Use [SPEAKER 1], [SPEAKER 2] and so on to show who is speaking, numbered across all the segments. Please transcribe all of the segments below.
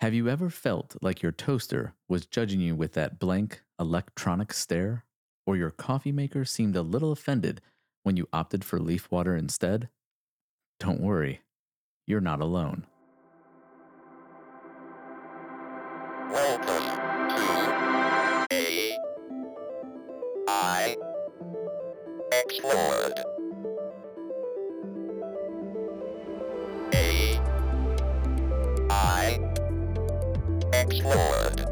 [SPEAKER 1] Have you ever felt like your toaster was judging you with that blank, electronic stare? Or your coffee maker seemed a little offended when you opted for leaf water instead? Don't worry, you're not alone.
[SPEAKER 2] Welcome to AI Explored. AI Explored.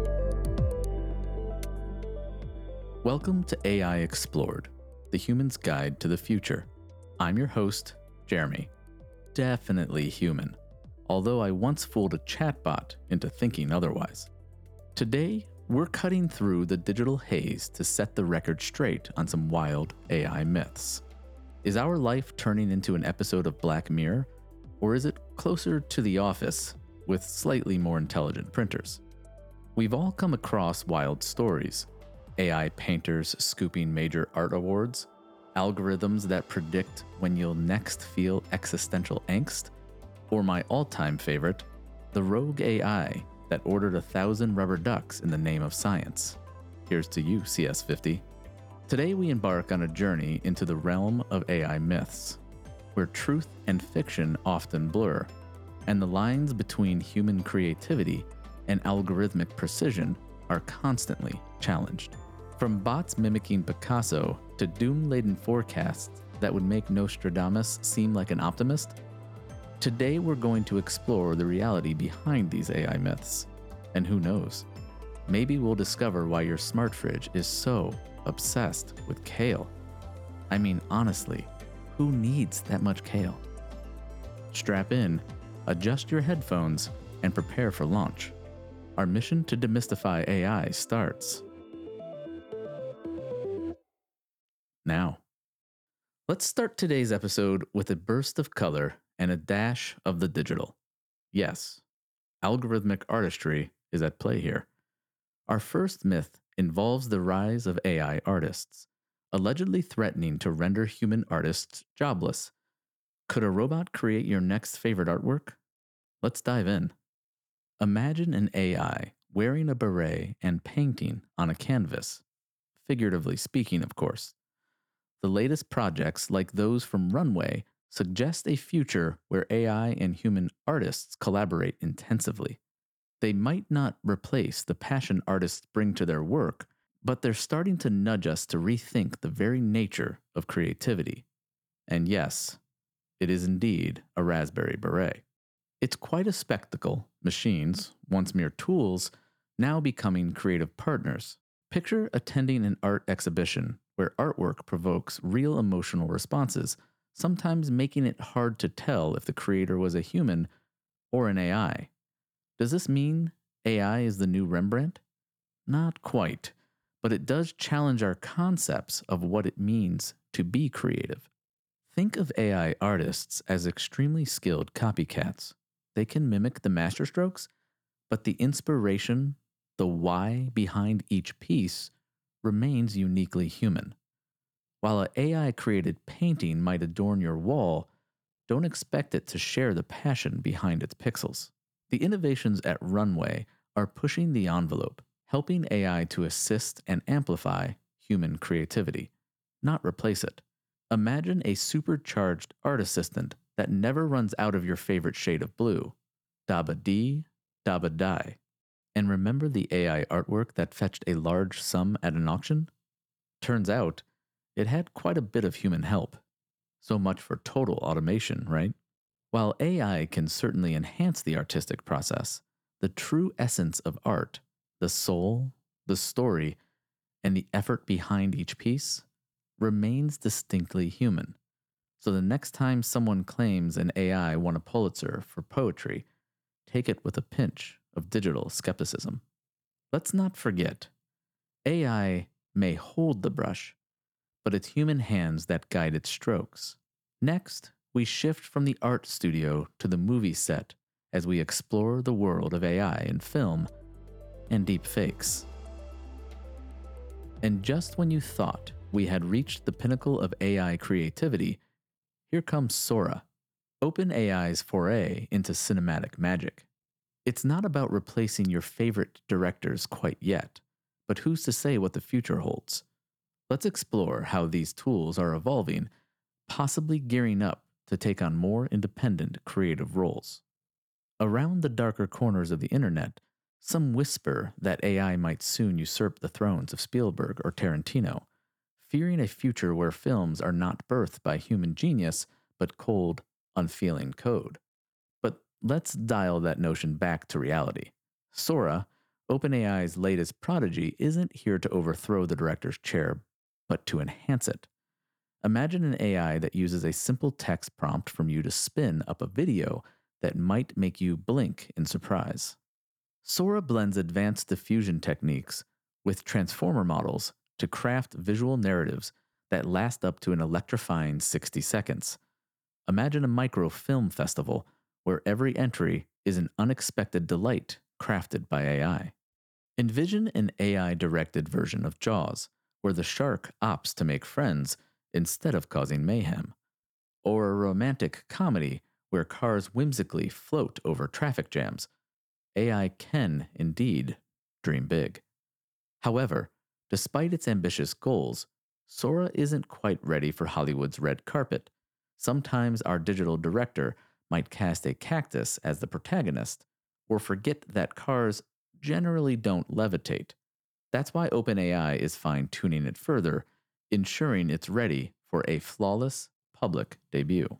[SPEAKER 1] Welcome to AI Explored, the human's guide to the future. I'm your host, Jeremy. Definitely human, although I once fooled a chatbot into thinking otherwise. Today, we're cutting through the digital haze to set the record straight on some wild AI myths. Is our life turning into an episode of Black Mirror, or is it closer to The Office with slightly more intelligent printers? We've all come across wild stories. AI painters scooping major art awards, algorithms that predict when you'll next feel existential angst, or my all-time favorite, the rogue AI that ordered 1,000 rubber ducks in the name of science. Here's to you, CS50. Today we embark on a journey into the realm of AI myths, where truth and fiction often blur, and the lines between human creativity and algorithmic precision are constantly challenged. From bots mimicking Picasso to doom-laden forecasts that would make Nostradamus seem like an optimist, today we're going to explore the reality behind these AI myths. And who knows, maybe we'll discover why your smart fridge is so obsessed with kale. I mean, honestly, who needs that much kale? Strap in, adjust your headphones, and prepare for launch. Our mission to demystify AI starts now. Let's start today's episode with a burst of color and a dash of the digital. Yes, algorithmic artistry is at play here. Our first myth involves the rise of AI artists, allegedly threatening to render human artists jobless. Could a robot create your next favorite artwork? Let's dive in. Imagine an AI wearing a beret and painting on a canvas, figuratively speaking, of course. The latest projects, like those from Runway, suggest a future where AI and human artists collaborate intensively. They might not replace the passion artists bring to their work, but they're starting to nudge us to rethink the very nature of creativity. And yes, it is indeed a Raspberry Beret. It's quite a spectacle, machines, once mere tools, now becoming creative partners. Picture attending an art exhibition where artwork provokes real emotional responses, sometimes making it hard to tell if the creator was a human or an AI. Does this mean AI is the new Rembrandt? Not quite, but it does challenge our concepts of what it means to be creative. Think of AI artists as extremely skilled copycats. They can mimic the masterstrokes, but the inspiration, the why behind each piece, remains uniquely human. While an AI created painting might adorn your wall, don't expect it to share the passion behind its pixels. The innovations at Runway are pushing the envelope, helping AI to assist and amplify human creativity, not replace it. Imagine a supercharged art assistant that never runs out of your favorite shade of blue. Daba dee, daba die. And remember the AI artwork that fetched a large sum at an auction? Turns out, it had quite a bit of human help. So much for total automation, right? While AI can certainly enhance the artistic process, the true essence of art, the soul, the story, and the effort behind each piece, remains distinctly human. So the next time someone claims an AI won a Pulitzer for poetry, take it with a pinch of digital skepticism. Let's not forget, AI may hold the brush, but it's human hands that guide its strokes. Next, we shift from the art studio to the movie set as we explore the world of AI in film and deep fakes. And just when you thought we had reached the pinnacle of AI creativity, here comes Sora, OpenAI's foray into cinematic magic. It's not about replacing your favorite directors quite yet, but who's to say what the future holds? Let's explore how these tools are evolving, possibly gearing up to take on more independent creative roles. Around the darker corners of the internet, some whisper that AI might soon usurp the thrones of Spielberg or Tarantino, fearing a future where films are not birthed by human genius, but cold, unfeeling code. But let's dial that notion back to reality. Sora, OpenAI's latest prodigy, isn't here to overthrow the director's chair, but to enhance it. Imagine an AI that uses a simple text prompt from you to spin up a video that might make you blink in surprise. Sora blends advanced diffusion techniques with transformer models to craft visual narratives that last up to an electrifying 60 seconds. Imagine a microfilm festival where every entry is an unexpected delight crafted by AI. Envision an AI directed version of Jaws, where the shark opts to make friends instead of causing mayhem, or a romantic comedy where cars whimsically float over traffic jams. AI can, indeed, dream big. However, despite its ambitious goals, Sora isn't quite ready for Hollywood's red carpet. Sometimes our digital director might cast a cactus as the protagonist, or forget that cars generally don't levitate. That's why OpenAI is fine tuning it further, ensuring it's ready for a flawless public debut.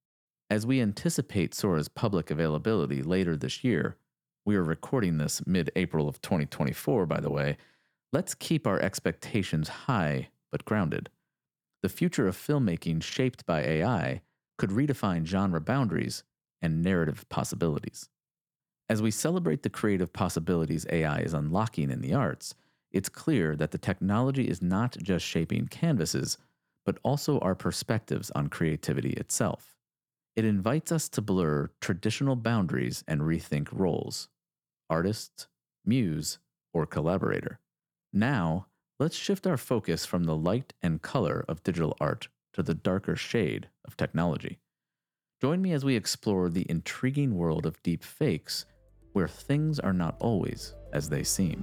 [SPEAKER 1] As we anticipate Sora's public availability later this year, we are recording this mid April of 2024, by the way, let's keep our expectations high but grounded. The future of filmmaking shaped by AI could redefine genre boundaries and narrative possibilities. As we celebrate the creative possibilities AI is unlocking in the arts, it's clear that the technology is not just shaping canvases, but also our perspectives on creativity itself. It invites us to blur traditional boundaries and rethink roles: artist, muse, or collaborator. Now, let's shift our focus from the light and color of digital art to the darker shade of technology. Join me as we explore the intriguing world of deep fakes, where things are not always as they seem.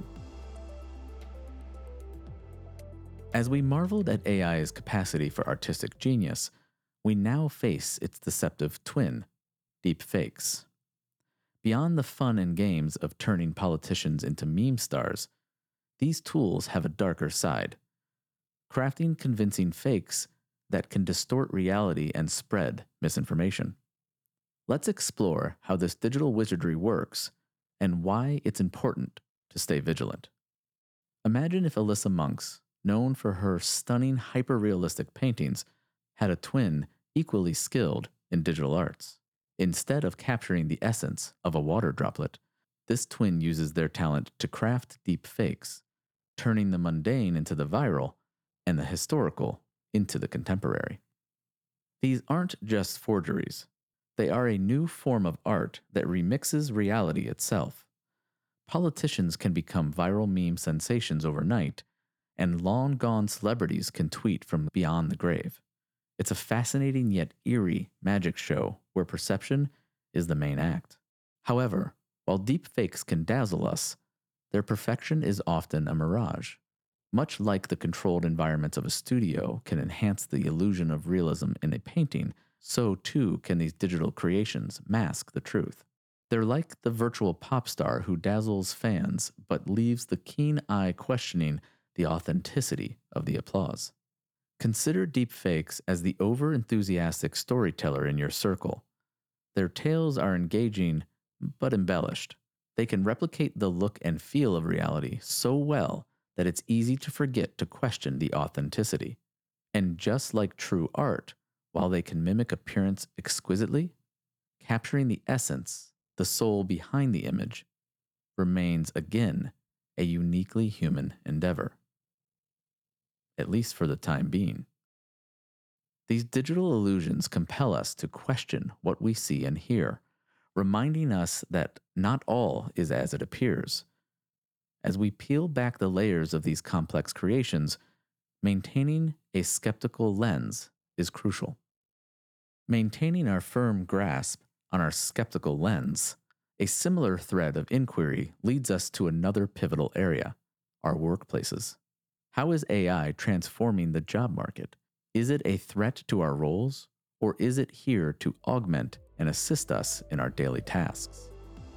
[SPEAKER 1] As we marveled at AI's capacity for artistic genius, we now face its deceptive twin, deep fakes. Beyond the fun and games of turning politicians into meme stars, these tools have a darker side, crafting convincing fakes that can distort reality and spread misinformation. Let's explore how this digital wizardry works and why it's important to stay vigilant. Imagine if Alyssa Monks, known for her stunning hyper-realistic paintings, had a twin equally skilled in digital arts. Instead of capturing the essence of a water droplet, this twin uses their talent to craft deep fakes, turning the mundane into the viral and the historical into the contemporary. These aren't just forgeries. They are a new form of art that remixes reality itself. Politicians can become viral meme sensations overnight, and long gone celebrities can tweet from beyond the grave. It's a fascinating yet eerie magic show where perception is the main act. However, while deepfakes can dazzle us, their perfection is often a mirage. Much like the controlled environments of a studio can enhance the illusion of realism in a painting, so too can these digital creations mask the truth. They're like the virtual pop star who dazzles fans but leaves the keen eye questioning the authenticity of the applause. Consider deepfakes as the over-enthusiastic storyteller in your circle. Their tales are engaging but embellished. They can replicate the look and feel of reality so well that it's easy to forget to question the authenticity. And just like true art, while they can mimic appearance exquisitely, capturing the essence, the soul behind the image, remains again a uniquely human endeavor, at least for the time being. These digital illusions compel us to question what we see and hear, reminding us that not all is as it appears. As we peel back the layers of these complex creations, maintaining a skeptical lens is crucial. Maintaining our firm grasp on our skeptical lens A similar thread of inquiry leads us to another pivotal area: our workplaces. How is AI transforming the job market? Is it a threat to our roles, or is it here to augment and assist us in our daily tasks?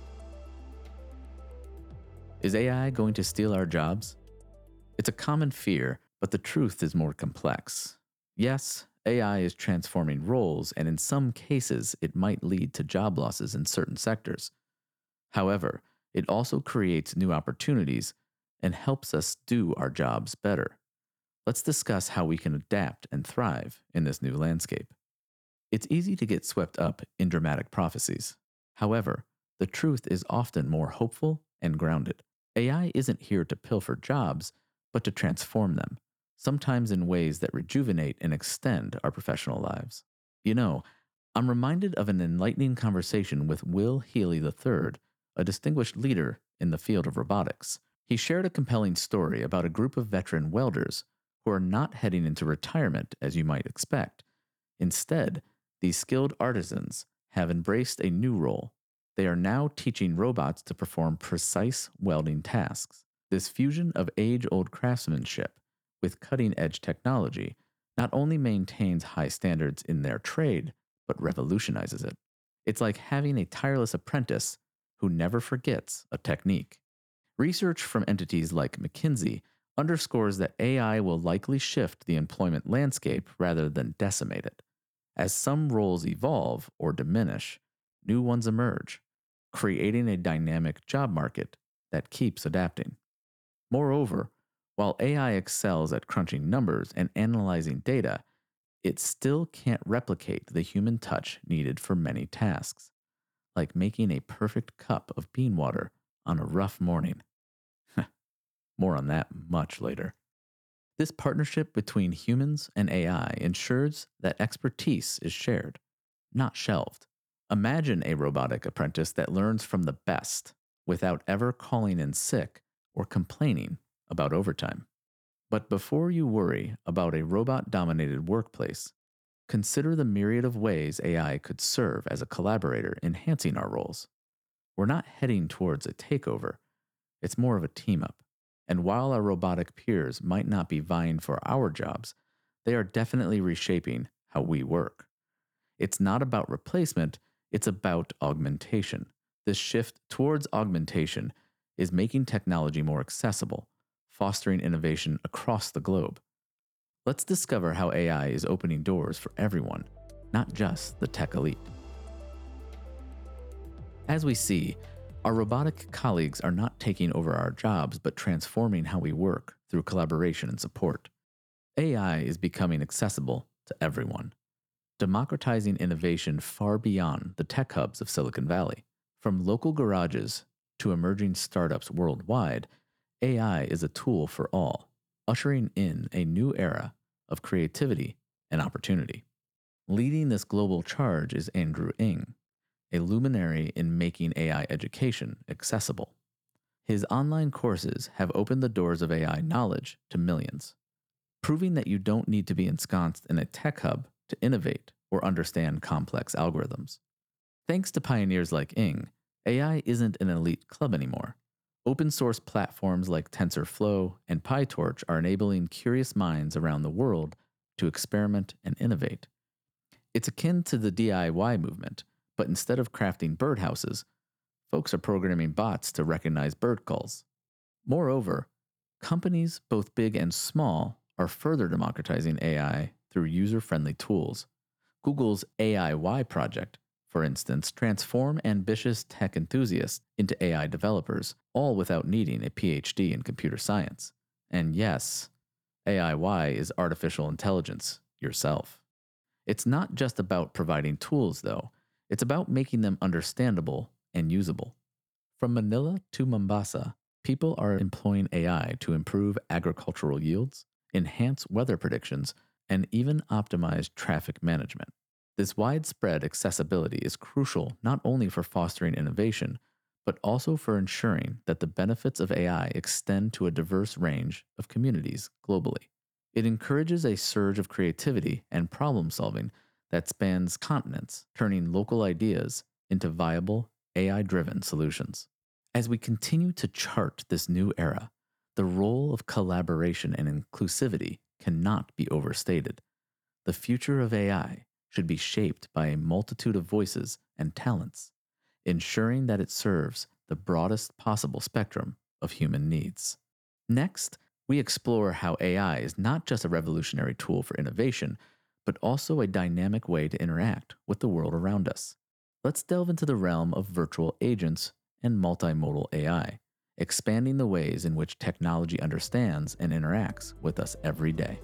[SPEAKER 1] Is AI going to steal our jobs? It's a common fear, but the truth is more complex. Yes, AI is transforming roles, and in some cases, it might lead to job losses in certain sectors. However, it also creates new opportunities and helps us do our jobs better. Let's discuss how we can adapt and thrive in this new landscape. It's easy to get swept up in dramatic prophecies. However, the truth is often more hopeful and grounded. AI isn't here to pilfer jobs, but to transform them, sometimes in ways that rejuvenate and extend our professional lives. You know, I'm reminded of an enlightening conversation with Will Healy III, a distinguished leader in the field of robotics. He shared a compelling story about a group of veteran welders who are not heading into retirement as you might expect. Instead, these skilled artisans have embraced a new role. They are now teaching robots to perform precise welding tasks. This fusion of age old craftsmanship with cutting edge technology not only maintains high standards in their trade, but revolutionizes it. It's like having a tireless apprentice who never forgets a technique. Research from entities like McKinsey underscores that AI will likely shift the employment landscape rather than decimate it. As some roles evolve or diminish, new ones emerge, creating a dynamic job market that keeps adapting. Moreover, while AI excels at crunching numbers and analyzing data, it still can't replicate the human touch needed for many tasks, like making a perfect cup of bean water on a rough morning. More on that much later. This partnership between humans and AI ensures that expertise is shared, not shelved. Imagine a robotic apprentice that learns from the best without ever calling in sick or complaining about overtime. But before you worry about a robot dominated workplace, consider the myriad of ways AI could serve as a collaborator enhancing our roles. We're not heading towards a takeover, it's more of a team up. And while our robotic peers might not be vying for our jobs, they are definitely reshaping how we work. It's not about replacement, it's about augmentation. This shift towards augmentation is making technology more accessible, fostering innovation across the globe. Let's discover how AI is opening doors for everyone, not just the tech elite. As we see, our robotic colleagues are not taking over our jobs, but transforming how we work through collaboration and support. AI is becoming accessible to everyone, democratizing innovation far beyond the tech hubs of Silicon Valley. From local garages to emerging startups worldwide, AI is a tool for all, ushering in a new era of creativity and opportunity. Leading this global charge is Andrew Ng, a luminary in making AI education accessible. His online courses have opened the doors of AI knowledge to millions, proving that you don't need to be ensconced in a tech hub to innovate or understand complex algorithms. Thanks to pioneers like Ng, AI isn't an elite club anymore. Open source platforms like TensorFlow and PyTorch are enabling curious minds around the world to experiment and innovate. It's akin to the DIY movement, but instead of crafting birdhouses, folks are programming bots to recognize bird calls. Moreover, companies, both big and small, are further democratizing AI through user-friendly tools. Google's AI project, for instance, transform ambitious tech enthusiasts into AI developers, all without needing a PhD in computer science. And yes, AI is artificial intelligence yourself. It's not just about providing tools, though. It's about making them understandable and usable. From Manila to Mombasa, people are employing AI to improve agricultural yields, enhance weather predictions, and even optimize traffic management. This widespread accessibility is crucial not only for fostering innovation, but also for ensuring that the benefits of AI extend to a diverse range of communities globally. It encourages a surge of creativity and problem solving that spans continents, turning local ideas into viable AI-driven solutions. As we continue to chart this new era, the role of collaboration and inclusivity cannot be overstated. The future of AI should be shaped by a multitude of voices and talents, ensuring that it serves the broadest possible spectrum of human needs. Next, we explore how AI is not just a revolutionary tool for innovation, but also a dynamic way to interact with the world around us. Let's delve into the realm of virtual agents and multimodal AI, expanding the ways in which technology understands and interacts with us every day.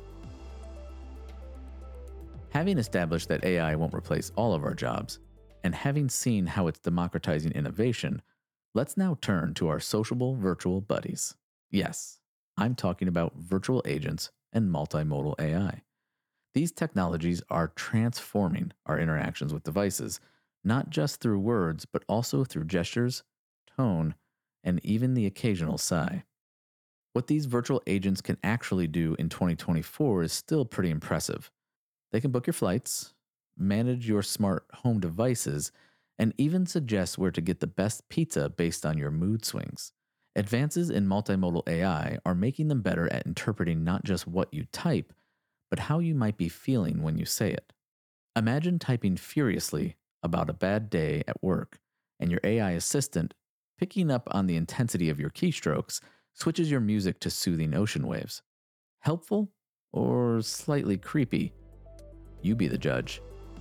[SPEAKER 1] Having established that AI won't replace all of our jobs, and having seen how it's democratizing innovation, let's now turn to our sociable virtual buddies. Yes, I'm talking about virtual agents and multimodal AI. These technologies are transforming our interactions with devices, not just through words, but also through gestures, tone, and even the occasional sigh. What these virtual agents can actually do in 2024 is still pretty impressive. They can book your flights, manage your smart home devices, and even suggest where to get the best pizza based on your mood swings. Advances in multimodal AI are making them better at interpreting not just what you type, but how you might be feeling when you say it. Imagine typing furiously about a bad day at work, and your AI assistant, picking up on the intensity of your keystrokes, switches your music to soothing ocean waves. Helpful or slightly creepy? You be the judge.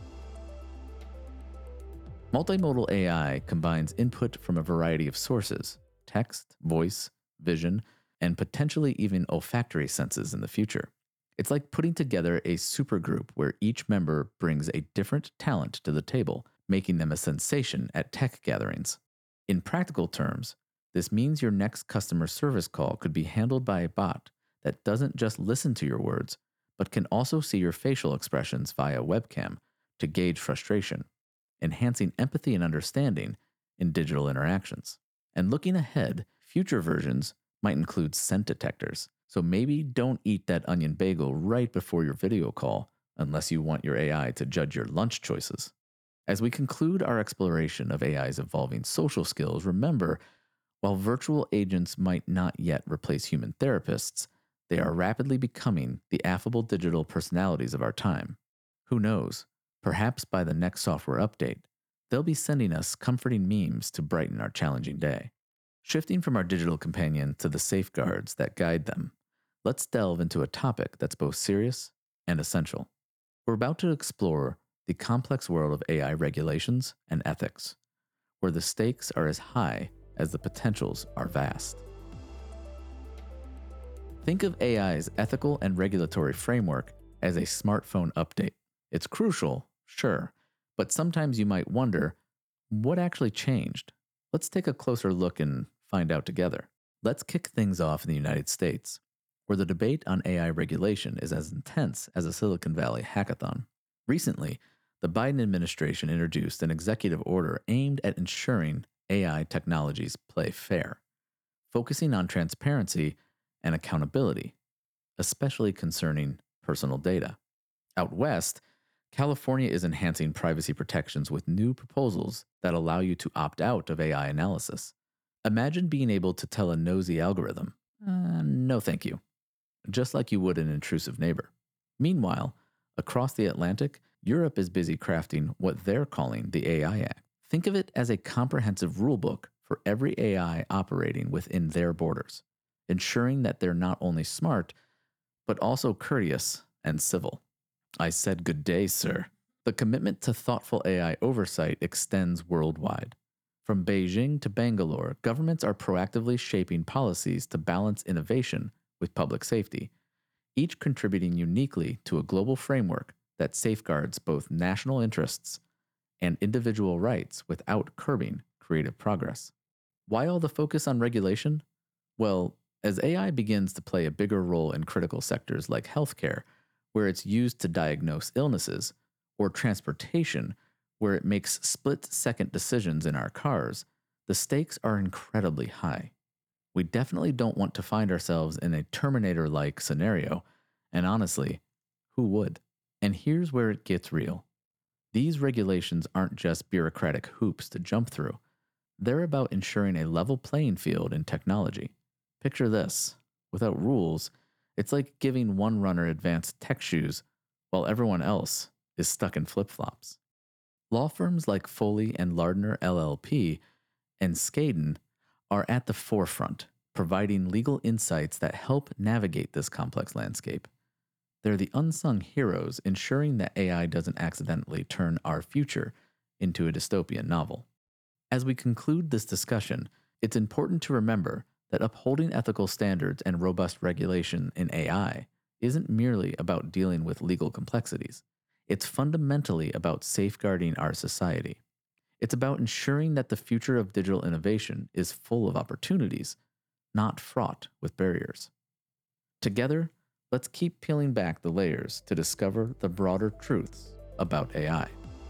[SPEAKER 1] Multimodal AI combines input from a variety of sources: text, voice, vision, and potentially even olfactory senses in the future. It's like putting together a supergroup where each member brings a different talent to the table, making them a sensation at tech gatherings. In practical terms, this means your next customer service call could be handled by a bot that doesn't just listen to your words, but can also see your facial expressions via webcam to gauge frustration, enhancing empathy and understanding in digital interactions. And looking ahead, future versions might include scent detectors. So maybe don't eat that onion bagel right before your video call unless you want your AI to judge your lunch choices. As we conclude our exploration of AI's evolving social skills, remember, while virtual agents might not yet replace human therapists, they are rapidly becoming the affable digital personalities of our time. Who knows? Perhaps by the next software update, they'll be sending us comforting memes to brighten our challenging day. Shifting from our digital companion to the safeguards that guide them, let's delve into a topic that's both serious and essential. We're about to explore the complex world of AI regulations and ethics, where the stakes are as high as the potentials are vast. Think of AI's ethical and regulatory framework as a smartphone update. It's crucial, sure, but sometimes you might wonder, what actually changed? Let's take a closer look and find out together. Let's kick things off in the United States, where the debate on AI regulation is as intense as a Silicon Valley hackathon. Recently, the Biden administration introduced an executive order aimed at ensuring AI technologies play fair, focusing on transparency and accountability, especially concerning personal data. Out west, California is enhancing privacy protections with new proposals that allow you to opt out of AI analysis. Imagine being able to tell a nosy algorithm, no thank you, just like you would an intrusive neighbor. Meanwhile, across the Atlantic, Europe is busy crafting what they're calling the AI Act. Think of it as a comprehensive rulebook for every AI operating within their borders, ensuring that they're not only smart, but also courteous and civil. I said good day, sir. The commitment to thoughtful AI oversight extends worldwide. From Beijing to Bangalore, governments are proactively shaping policies to balance innovation with public safety, each contributing uniquely to a global framework that safeguards both national interests and individual rights without curbing creative progress. Why all the focus on regulation? Well, as AI begins to play a bigger role in critical sectors like healthcare, where it's used to diagnose illnesses, or transportation, where it makes split-second decisions in our cars, the stakes are incredibly high. We definitely don't want to find ourselves in a Terminator-like scenario, and honestly, who would? And here's where it gets real. These regulations aren't just bureaucratic hoops to jump through. They're about ensuring a level playing field in technology. Picture this: without rules, it's like giving one runner advanced tech shoes while everyone else is stuck in flip flops. Law firms like Foley and Lardner LLP and Skaden are at the forefront, providing legal insights that help navigate this complex landscape. They're the unsung heroes ensuring that AI doesn't accidentally turn our future into a dystopian novel. As we conclude this discussion, it's important to remember that upholding ethical standards and robust regulation in AI isn't merely about dealing with legal complexities. It's fundamentally about safeguarding our society. It's about ensuring that the future of digital innovation is full of opportunities, not fraught with barriers. Together, let's keep peeling back the layers to discover the broader truths about AI.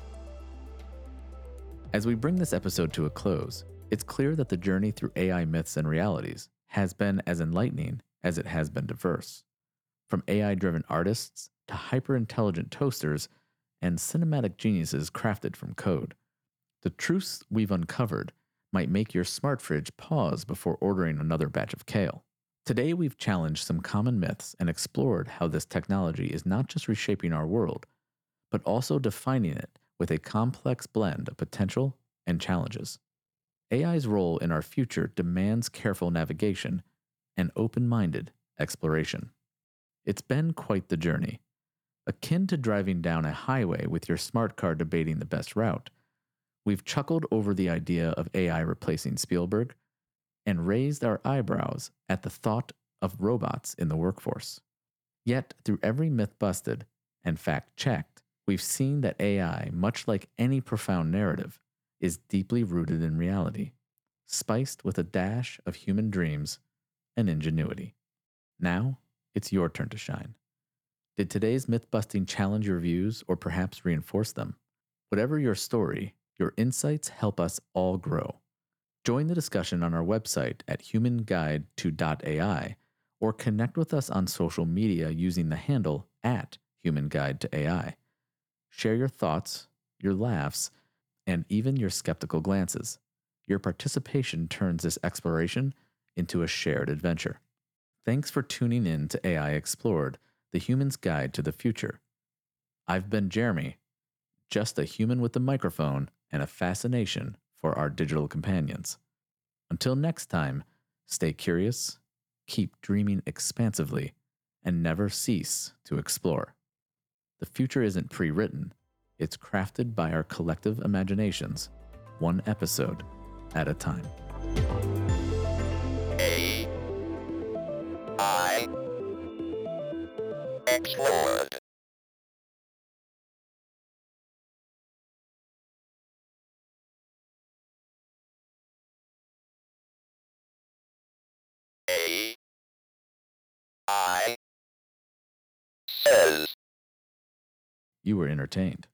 [SPEAKER 1] As we bring this episode to a close, it's clear that the journey through AI myths and realities has been as enlightening as it has been diverse. From AI driven artists to hyper intelligent toasters and cinematic geniuses crafted from code, the truths we've uncovered might make your smart fridge pause before ordering another batch of kale. Today, we've challenged some common myths and explored how this technology is not just reshaping our world, but also defining it with a complex blend of potential and challenges. AI's role in our future demands careful navigation and open minded exploration. It's been quite the journey, akin to driving down a highway with your smart car debating the best route. We've chuckled over the idea of AI replacing Spielberg and raised our eyebrows at the thought of robots in the workforce. Yet, through every myth busted and fact checked, we've seen that AI, much like any profound narrative, is deeply rooted in reality, spiced with a dash of human dreams and ingenuity. Now, it's your turn to shine. Did today's myth busting challenge your views or perhaps reinforce them? Whatever your story, your insights help us all grow. Join the discussion on our website at humanguide2.ai or connect with us on social media using the handle at humanguide2ai. Share your thoughts, your laughs, and even your skeptical glances. Your participation turns this exploration into a shared adventure. Thanks for tuning in to AI Explored, the human's guide to the future. I've been Jeremy, just a human with a microphone and a fascination for our digital companions. Until next time, stay curious, keep dreaming expansively, and never cease to explore. The future isn't pre-written, it's crafted by our collective imaginations, one episode at a time.
[SPEAKER 2] AI Explored. AI says.
[SPEAKER 1] You were entertained.